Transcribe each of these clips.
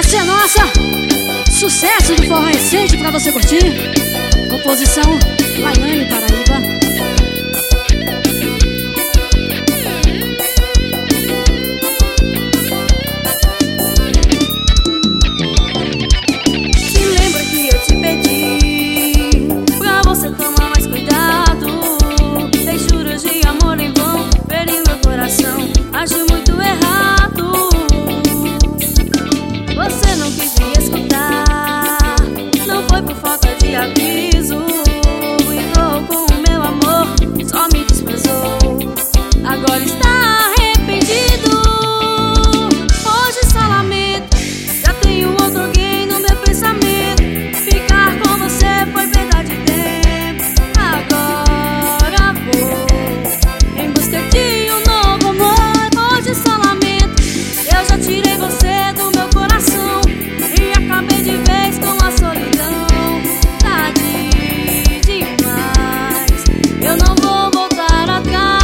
Essa é nossa, sucesso do forró recente pra você curtir. Composição Laiane Paraíba. Acho muito errado. Você não quis me escutar, não foi por falta de aviso. Entrou com o meu amor, só me desprezou. Agora está arrependido. Hoje só lamento, já tenho outro alguém no meu pensamento. Ficar com você foi perda de tempo. Agora vou em busca de um novo amor. Só lamento, eu já tirei você do meu coração e acabei de vez com a solidão. Tarde demais, eu não vou voltar atrás.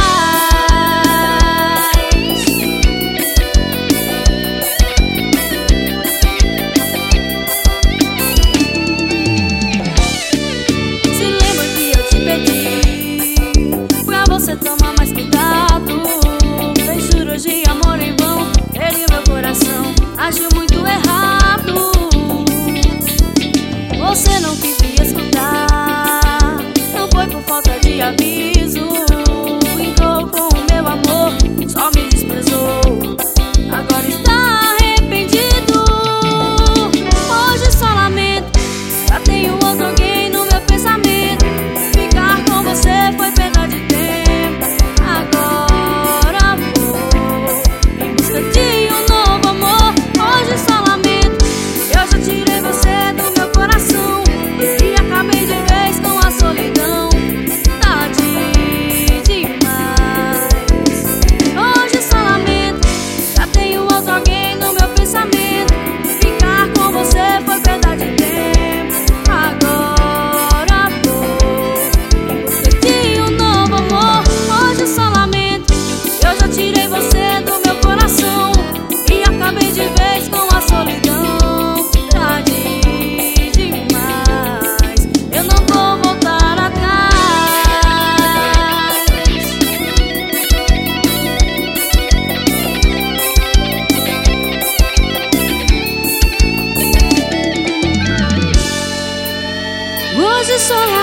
Se lembra que eu te pedi pra você tomar mais cuidado. De amor em vão, feriu meu coração. Acho muito errado. Você não quis me escutar, não foi por falta de aviso. Entrou com o meu amor, só me desprezou. Agora está arrependido. Hoje só lamento, já tenho outro alguém no meu pensamento. Ficar com você foi perda de tempo. Hoje só